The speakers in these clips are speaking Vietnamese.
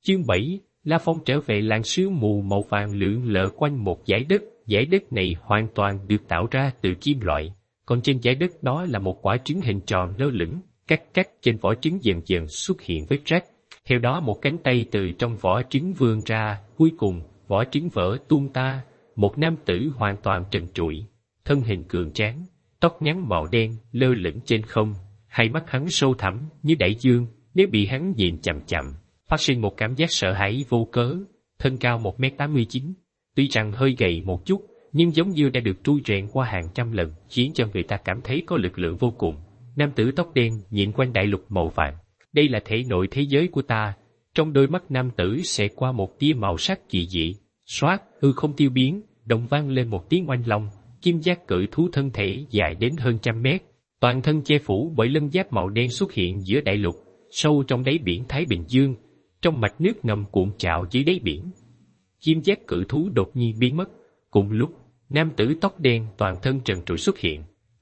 Chương 7, La Phong trở về làng sương mù màu vàng lượn lờ quanh một dải đất này hoàn toàn được tạo ra từ kim loại, còn trên dải đất đó là một quả trứng hình tròn lơ lửng, cắt trên vỏ trứng dần dần xuất hiện vết rách. Theo đó một cánh tay từ trong vỏ trứng vươn ra, cuối cùng, vỏ trứng vỡ tung ta, một nam tử hoàn toàn trần trụi, thân hình cường tráng, tóc ngắn màu đen lơ lửng trên không, hai mắt hắn sâu thẳm như đại dương, nếu bị hắn nhìn chằm chằm, phát sinh một cảm giác sợ hãi vô cớ. Thân cao 1m89, tuy rằng hơi gầy một chút, nhưng giống như đã được trui rèn qua hàng trăm lần, khiến cho người ta cảm thấy có lực lượng vô cùng. Nam tử tóc đen nhìn quanh đại lục màu vàng. Đây là thể nội thế giới của ta. Trong đôi mắt nam tử xẹt qua một tia màu sắc kỳ dị. Xoát, hư không tiêu biến, đồng vang lên một tiếng oanh long. Kim giác cự thú thân thể dài đến hơn 100 mét, toàn thân che phủ bởi lân giáp màu đen xuất hiện giữa đại lục, sâu trong đáy biển Thái Bình Dương, trong mạch nước ngầm cuộn trào dưới đáy biển. Kim giác cự thú đột nhiên biến mất. Cùng lúc, nam tử tóc đen toàn thân trần trụi xuất hiện.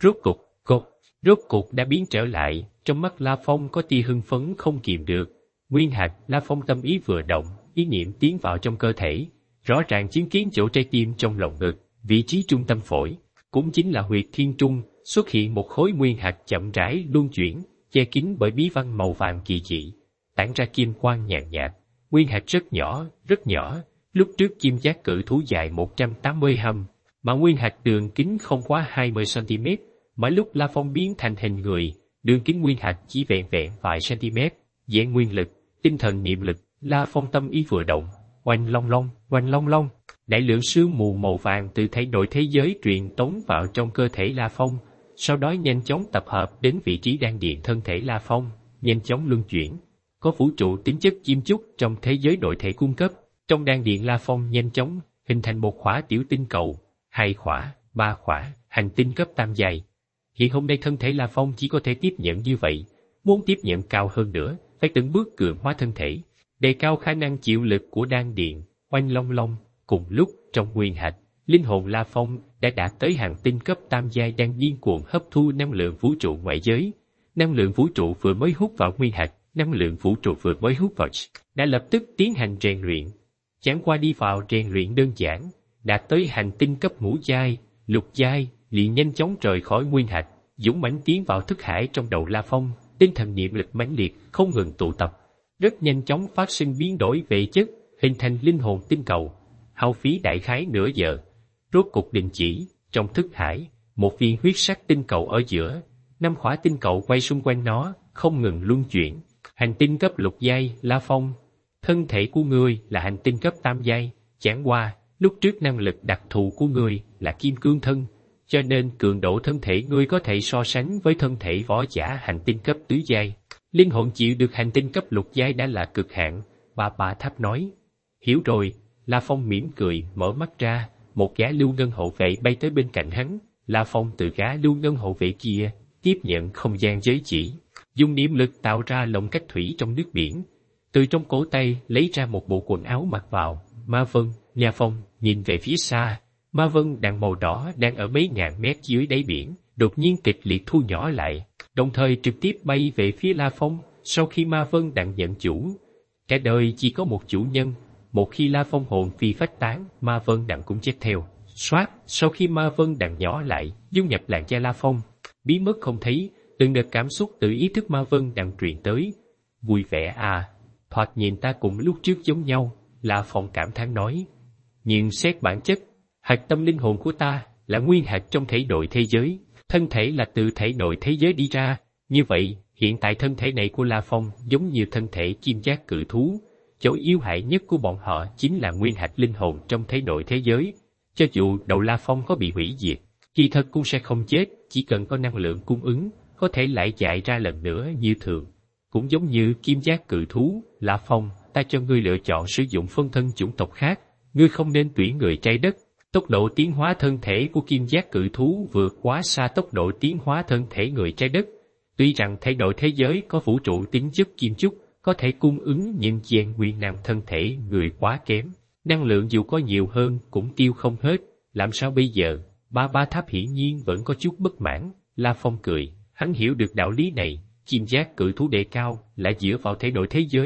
Rốt cục đã biến trở lại. Trong mắt La Phong có tia hưng phấn không kìm được. Nguyên hạt, La Phong tâm ý vừa động, ý niệm tiến vào trong cơ thể, rõ ràng chứng kiến chỗ trái tim trong lồng ngực, vị trí trung tâm phổi, cũng chính là huyệt thiên trung, xuất hiện một khối nguyên hạt chậm rãi luân chuyển, che kín bởi bí văn màu vàng kỳ dị, tản ra kim quang nhàn nhạt. Nguyên hạt rất nhỏ. Lúc trước kim giác cự thú dài 180 hăm, mà nguyên hạt đường kính không quá 20 cm, mỗi lúc La Phong biến thành hình người, đường kính nguyên hạt chỉ vẹn vài cm. Dạng nguyên lực, tinh thần niệm lực, La Phong tâm ý vừa động, oanh long long, đại lượng sương mù màu vàng từ thể nội thế giới truyền tống vào trong cơ thể La Phong, sau đó nhanh chóng tập hợp đến vị trí đan điền thân thể La Phong, nhanh chóng luân chuyển. Có vũ trụ tính chất kim chúc trong thế giới nội thể cung cấp, trong đan điền La Phong nhanh chóng hình thành một khỏa tiểu tinh cầu, 2 khỏa, 3 khỏa, hành tinh cấp tam giai. Hiện hôm nay thân thể La Phong chỉ có thể tiếp nhận như vậy, muốn tiếp nhận cao hơn nữa, phải từng bước cường hóa thân thể, đề cao khả năng chịu lực của đan điền. Oanh long long, cùng lúc trong nguyên hạch, linh hồn La Phong đã đạt tới hành tinh cấp tam giai đang điên cuồng hấp thu năng lượng vũ trụ ngoại giới. Năng lượng vũ trụ vừa mới hút vào nguyên hạch, năng lượng vũ trụ vừa mới hút vào đã lập tức tiến hành rèn luyện. Chẳng qua đi vào rèn luyện đơn giản, đạt tới hành tinh cấp ngũ giai, lục giai, liền nhanh chóng rời khỏi nguyên hạch, dũng mãnh tiến vào thức hải trong đầu La Phong, tinh thần niệm lực mãnh liệt không ngừng tụ tập, rất nhanh chóng phát sinh biến đổi về chất, hình thành linh hồn tinh cầu. Hao phí đại khái nửa giờ, rốt cục đình chỉ. Trong thức hải, một viên huyết sắc tinh cầu ở giữa, 5 khỏa tinh cầu quay xung quanh nó, không ngừng luân chuyển. Hành tinh cấp lục giai, La Phong, thân thể của ngươi là hành tinh cấp tam giai, chẳng qua, lúc trước năng lực đặc thù của ngươi là kim cương thân, cho nên cường độ thân thể ngươi có thể so sánh với thân thể võ giả hành tinh cấp tứ giai. Linh hồn chịu được hành tinh cấp lục giai đã là cực hạn, bà Tháp nói. Hiểu rồi, La Phong mỉm cười, mở mắt ra, một gã lưu ngân hộ vệ bay tới bên cạnh hắn. La Phong từ gã lưu ngân hộ vệ kia, tiếp nhận không gian giới chỉ, dùng niệm lực tạo ra lồng cách thủy trong nước biển. Từ trong cổ tay lấy ra một bộ quần áo mặc vào. Ma Vân, Nha Phong, nhìn về phía xa. Ma Vân đàn màu đỏ đang ở mấy ngàn mét dưới đáy biển, đột nhiên kịch liệt thu nhỏ lại, đồng thời trực tiếp bay về phía La Phong. Sau khi Ma Vân đặng nhận chủ, cả đời chỉ có một chủ nhân, một khi La Phong hồn phi phách tán, Ma Vân đặng cũng chết theo. Soát, sau khi Ma Vân đặng nhỏ lại, dung nhập làn da La Phong, biến mất không thấy. Từng đợt cảm xúc từ ý thức Ma Vân đặng truyền tới. Vui vẻ à, thoạt nhìn ta cùng lúc trước giống nhau, La Phong cảm thán nói. Nhưng xét bản chất, hạt tâm linh hồn của ta là nguyên hạt trong thể nội thế giới, thân thể là từ thể nội thế giới đi ra. Như vậy, hiện tại thân thể này của La Phong giống như thân thể kim giác cự thú. Chỗ yếu hại nhất của bọn họ chính là nguyên hạt linh hồn trong thể nội thế giới. Cho dù đầu La Phong có bị hủy diệt, kỳ thật cũng sẽ không chết, chỉ cần có năng lượng cung ứng, có thể lại chạy ra lần nữa như thường. Cũng giống như kim giác cự thú, La Phong, ta cho ngươi lựa chọn sử dụng phân thân chủng tộc khác, ngươi không nên tuyển người trái đất. Tốc độ tiến hóa thân thể của kim giác cự thú vượt quá xa tốc độ tiến hóa thân thể người trái đất. Tuy rằng thể nội thế giới có vũ trụ tính chất kim chúc, có thể cung ứng nhưng gen nguyên năng thân thể người quá kém. Năng lượng dù có nhiều hơn cũng tiêu không hết, làm sao bây giờ? Ba Tháp hiển nhiên vẫn có chút bất mãn. La Phong cười, hắn hiểu được đạo lý này, kim giác cự thú đề cao lại dựa vào thể nội thế giới,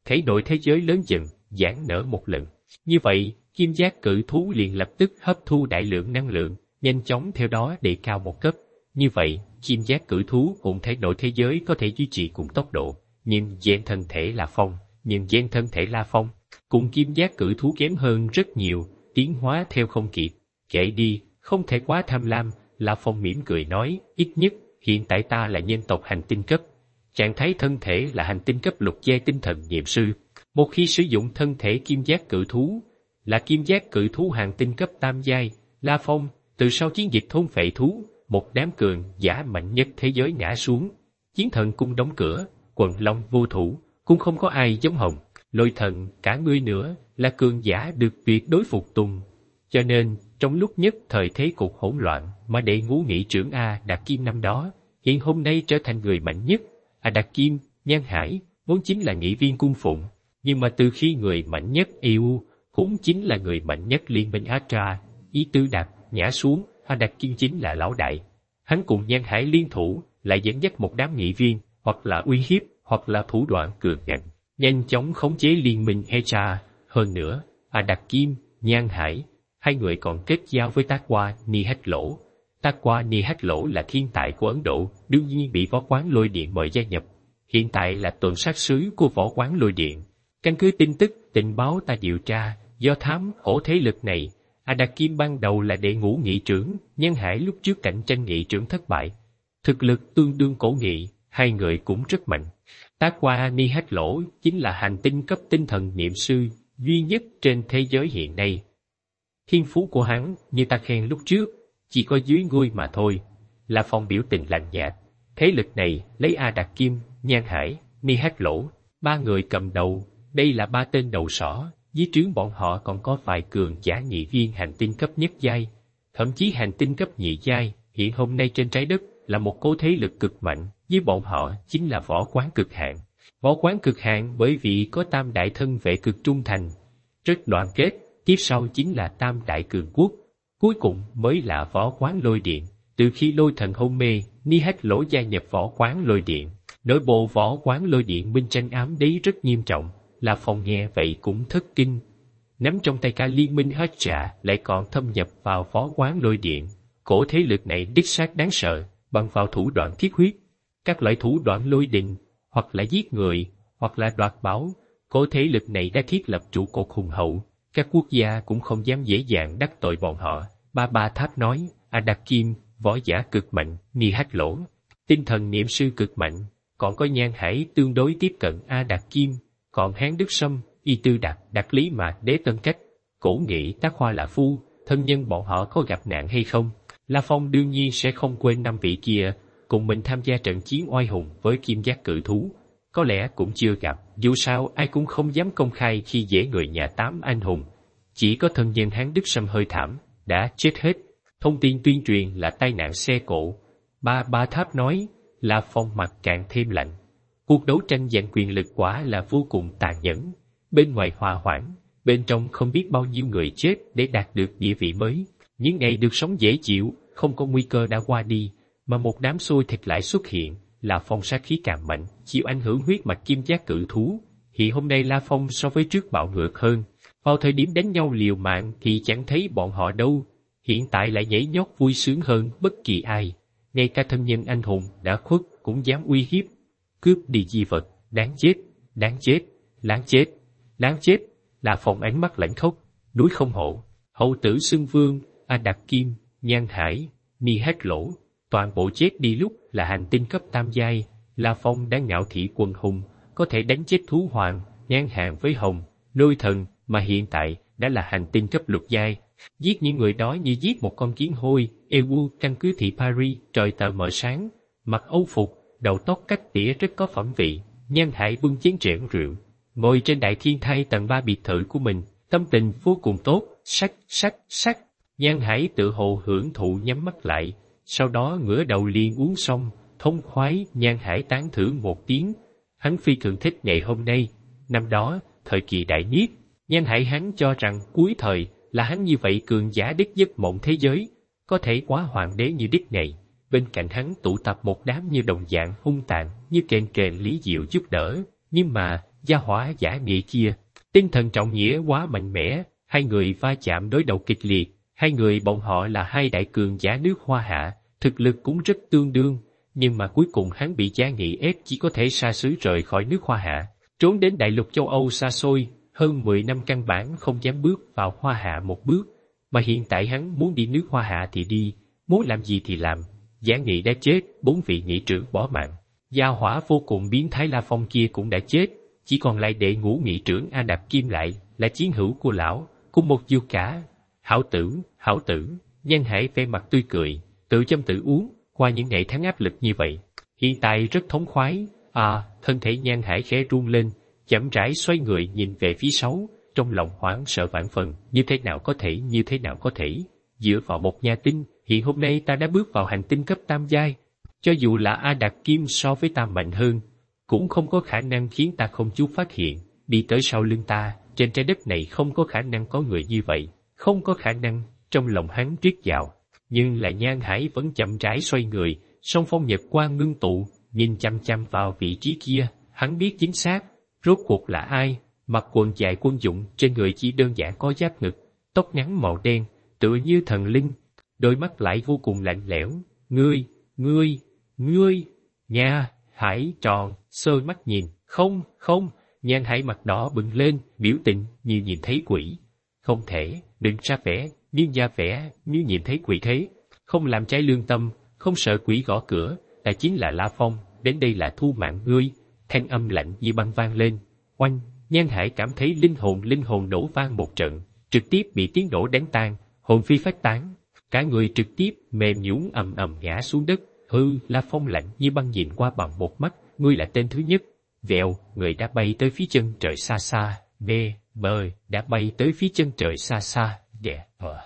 thể nội thế giới lớn dần, giãn nở một lần. Như vậy, kim giác cự thú liền lập tức hấp thu đại lượng năng lượng, nhanh chóng theo đó đề cao một cấp. Như vậy, kim giác cự thú cũng thể nội thế giới có thể duy trì cùng tốc độ, nhưng gen thân thể La Phong cùng kim giác cự thú kém hơn rất nhiều, tiến hóa theo không kịp. Kệ đi, không thể quá tham lam, La Phong mỉm cười nói, ít nhất, hiện tại ta là nhân tộc hành tinh cấp. Trạng thái thân thể là hành tinh cấp lục giai tinh thần niệm sư. Một khi sử dụng thân thể kim giác cự thú, là kim giác cự thú hành tinh cấp tam giai, La Phong, từ sau chiến dịch thôn phệ thú, một đám cường giả mạnh nhất thế giới ngã xuống. Chiến thần cung đóng cửa, quần long vô thủ, cũng không có ai giống Hồng, Lôi Thần, cả ngươi nữa, là cường giả được tuyệt đối phục tùng. Cho nên, trong lúc nhất thời thế cục hỗn loạn, mà đệ ngũ nghị trưởng A Đạt Kim năm đó, hiện hôm nay trở thành người mạnh nhất. A Đạt Kim, Nhan Hải, vốn chính là nghị viên cung phụng, nhưng mà từ khi người mạnh nhất EU, cũng chính là người mạnh nhất liên minh Astra, Ý Tư Đạt, ngã xuống, A Đạt Kim chính là lão đại. Hắn cùng Nhan Hải liên thủ, lại dẫn dắt một đám nghị viên, hoặc là uy hiếp, hoặc là thủ đoạn cường ngạnh, nhanh chóng khống chế liên minh Astra. Hơn nữa, A Đạt Kim, Nhan Hải, hai người còn kết giao với Takwa Nihalo. Takwa Nihalo là thiên tài của Ấn Độ, đương nhiên bị võ quán lôi điện mời gia nhập. Hiện tại là tuần sát sứ của võ quán lôi điện. Căn cứ tin tức, tình báo ta điều tra, do thám hổ thế lực này, A Đạt Kim ban đầu là đệ ngũ nghị trưởng, Nhan Hải lúc trước cạnh tranh nghị trưởng thất bại. Thực lực tương đương cổ nghị, hai người cũng rất mạnh. Takwa Nihalo chính là hành tinh cấp tinh thần niệm sư, duy nhất trên thế giới hiện nay. Thiên phú của hắn, như ta khen lúc trước, chỉ có dưới ngươi mà thôi. La Phong biểu tình lạnh nhạt. Thế lực này lấy A Đạt Kim, Nhan Hải, Nihalo, ba người cầm đầu. Đây là ba tên đầu sỏ, dưới trướng bọn họ còn có vài cường giả nghị viên hành tinh cấp nhất giai, thậm chí hành tinh cấp nhị giai. Hiện hôm nay trên trái đất là một cố thế lực cực mạnh, với bọn họ chính là võ quán cực hạn. Võ quán cực hạn bởi vì có tam đại thân vệ cực trung thành, rất đoàn kết. Tiếp sau chính là tam đại cường quốc, cuối cùng mới là võ quán lôi điện. Từ khi Lôi Thần hôn mê, Nihalo gia nhập võ quán lôi điện. Nội bộ võ quán lôi điện minh tranh ám đế rất nghiêm trọng, La Phong nghe vậy cũng thất kinh. Nắm trong tay cả liên minh hết trả lại còn thâm nhập vào võ quán lôi điện. Cổ thế lực này đích xác đáng sợ, bằng vào thủ đoạn thiết huyết. Các loại thủ đoạn lôi đình, hoặc là giết người, hoặc là đoạt bảo. Cổ thế lực này đã thiết lập trụ cột hùng hậu. Các quốc gia cũng không dám dễ dàng đắc tội bọn họ. Ba Tháp nói, A Đạt Kim, võ giả cực mạnh, Nihalo, tinh thần niệm sư cực mạnh, còn có Nhan Hải tương đối tiếp cận A Đạt Kim, còn Hán Đức Sâm, Y Tư Đạt, Đạt Lý Mạc, Đế Tân Cách, Cổ Nghị, Tác Hoa Lạ Phu, thân nhân bọn họ có gặp nạn hay không? La Phong đương nhiên sẽ không quên năm vị kia, cùng mình tham gia trận chiến oai hùng với kim giác cự thú. Có lẽ cũng chưa gặp, dù sao ai cũng không dám công khai khi dễ người nhà tám anh hùng. Chỉ có thân nhân Hán Đức Sâm hơi thảm, đã chết hết. Thông tin tuyên truyền là tai nạn xe cộ. Ba Tháp nói, La Phong mặt càng thêm lạnh. Cuộc đấu tranh giành quyền lực quả là vô cùng tàn nhẫn. Bên ngoài hòa hoãn, bên trong không biết bao nhiêu người chết để đạt được địa vị mới. Những ngày được sống dễ chịu, không có nguy cơ đã qua đi, mà một đám xôi thịt lại xuất hiện. La Phong sát khí càng mạnh, chịu ảnh hưởng huyết mạch kim giác cự thú. Hiện hôm nay La Phong so với trước bạo ngược hơn. Vào thời điểm đánh nhau liều mạng thì chẳng thấy bọn họ đâu. Hiện tại lại nhảy nhót vui sướng hơn bất kỳ ai. Ngay cả thân nhân anh hùng đã khuất cũng dám uy hiếp. Cướp đi di vật, đáng chết, đáng chết, đáng chết, đáng chết. La Phong ánh mắt lạnh khốc, núi không hộ. Hậu tử Xưng Vương, A Đạt Kim, Nhan Hải, Nihalo, toàn bộ chết đi lúc là hành tinh cấp tam giai. La Phong đã ngạo thị quần hùng, có thể đánh chết thú hoàng, ngang hàng với Hồng, Lôi Thần, mà hiện tại đã là hành tinh cấp lục giai. Giết những người đó như giết một con kiến hôi. EU căn cứ thị Paris, trời tờ mờ sáng, mặc âu phục, đầu tóc cách tỉa rất có phẩm vị. Nhan Hải bưng chén rượu rượu, ngồi trên đại thiên thai tầng 3 biệt thự của mình, tâm tình vô cùng tốt. Sắc. Nhan Hải tự hồ hưởng thụ nhắm mắt lại, sau đó ngửa đầu liền uống xong, thông khoái. Nhan Hải tán thưởng một tiếng. Hắn phi thường thích ngày hôm nay. Năm đó, thời kỳ đại niết, Nhan Hải hắn cho rằng cuối thời là hắn như vậy cường giả đích giấc mộng thế giới, có thể quá hoàng đế như đích này. Bên cạnh hắn tụ tập một đám như đồng dạng hung tàn, như kền Lý Diệu giúp đỡ. Nhưng mà, gia hỏa giả nghị kia. Tinh thần trọng nghĩa quá mạnh mẽ, hai người va chạm đối đầu kịch liệt, hai người bọn họ là hai đại cường giả nước Hoa Hạ, thực lực cũng rất tương đương, nhưng mà cuối cùng hắn bị Gia Nghị ép chỉ có thể xa xứ rời khỏi nước Hoa Hạ, trốn đến đại lục châu Âu xa xôi, hơn 10 năm căn bản không dám bước vào Hoa Hạ một bước, mà hiện tại hắn muốn đi nước Hoa Hạ thì đi, muốn làm gì thì làm. Gia Nghị đã chết, 4 vị nghị trưởng bỏ mạng, gia hỏa vô cùng biến thái La Phong kia cũng đã chết, chỉ còn lại đệ ngũ nghị trưởng A Đạp Kim lại là chiến hữu của lão, cùng một chiêu cả. Hảo tử, Nhan Hải vẻ mặt tươi cười, tự châm tự uống, qua những ngày tháng áp lực như vậy, hiện tại rất thống khoái. Thân thể Nhan Hải khẽ run lên, chậm rãi xoay người nhìn về phía sau, trong lòng hoảng sợ vạn phần, như thế nào có thể, dựa vào một nhà tinh, hiện hôm nay ta đã bước vào hành tinh cấp tam giai, cho dù là A Đạt Kim so với ta mạnh hơn, cũng không có khả năng khiến ta không chút phát hiện, đi tới sau lưng ta, trên trái đất này không có khả năng có người như vậy, không có khả năng, trong lòng hắn triết dạo, nhưng là Nhan Hải vẫn chậm rãi xoay người, song phong nhật quang ngưng tụ, nhìn chăm chăm vào vị trí kia, hắn biết chính xác, rốt cuộc là ai, mặc quần dài quân dụng, trên người chỉ đơn giản có giáp ngực, tóc ngắn màu đen, tựa như thần linh, đôi mắt lại vô cùng lạnh lẽo, ngươi, Nha Hải tròn, sơ mắt nhìn, không, Nhan Hải mặt đỏ bừng lên, biểu tình như nhìn thấy quỷ. Không thể, đừng ra vẻ, nhưng ra vẻ như nhìn thấy quỷ thế, không làm trái lương tâm, không sợ quỷ gõ cửa, ta chính là La Phong, đến đây là thu mạng ngươi. Thanh âm lạnh như băng vang lên, oanh, Nhan Hải cảm thấy linh hồn nổ vang một trận, trực tiếp bị tiếng nổ đánh tan, hồn phi phách tán, cả người trực tiếp mềm nhũn ầm ngã xuống đất. La Phong lạnh như băng nhìn qua bằng một mắt, ngươi là tên thứ nhất. Vèo, người đã bay tới phía chân trời xa xa, đã bay tới phía chân trời xa xa,